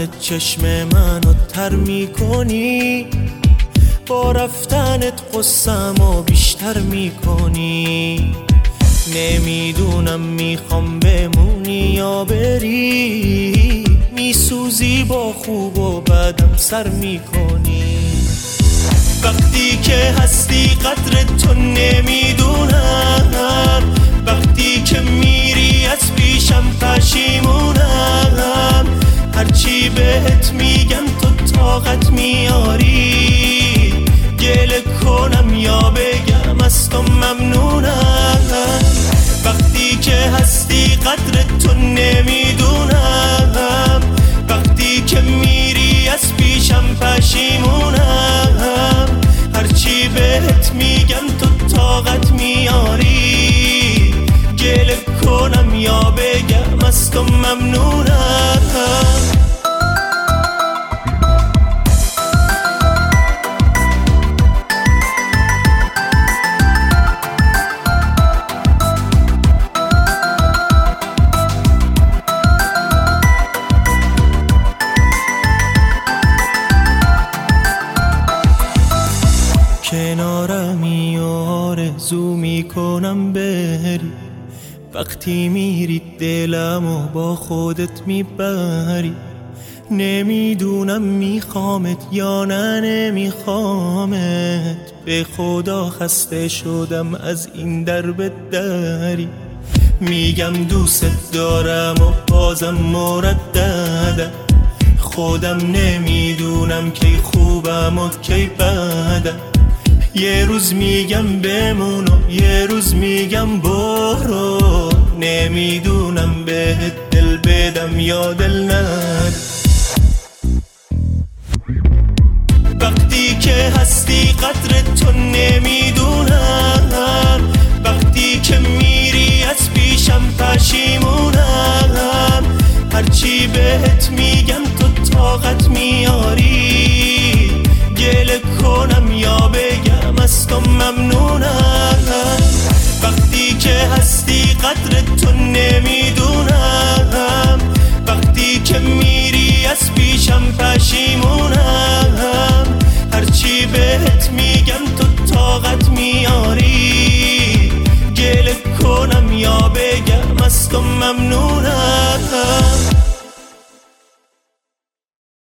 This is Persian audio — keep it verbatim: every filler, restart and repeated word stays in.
چشم منو تر میکنی، با رفتنت قصه‌مو بیشتر میکنی. نمیدونم میخوام بمونی یا بری، میسوزی با خوب و بدم سر میکنی. وقتی که هستی قدر تو نمیدونم، وقتی که میری از پیشم پشیمونم. هرچی بهت میگم تو طاقت میاری، گله کنم یا بگم از تو ممنونم. وقتی که هستی قدر تو نمیدونم، وقتی که میری از پیشم پشیمونم. هرچی بهت میگم تو طاقت میاری، گله کنم یا بگم از تو ممنونم. کنارمی و آرزو میکنم بری، وقتی میری دلمو با خودت میبری. نمیدونم میخوامت یا نه نمیخوامت، به خدا خسته شدم از این درب دری. میگم دوست دارم و بازم مرددم، خودم نمیدونم کی خوبم و کی بدم. یه روز میگم بمون و یه روز میگم برو، نمیدونم بهت دل بدم یا دل ندم. وقتی که هستی قدر تو نمیدونم، وقتی که میری از پیشم پشیمونم. هرچی بهت میگم تو طاقت میاری، گله کنم یا بگم از تو ممنونم. وقتی که هستی قدر تو نمیدونم، وقتی که میری از پیشم پشیمونم. هرچی بهت میگم تو طاقت میاری، گله کنم یا بگم از تو ممنونم.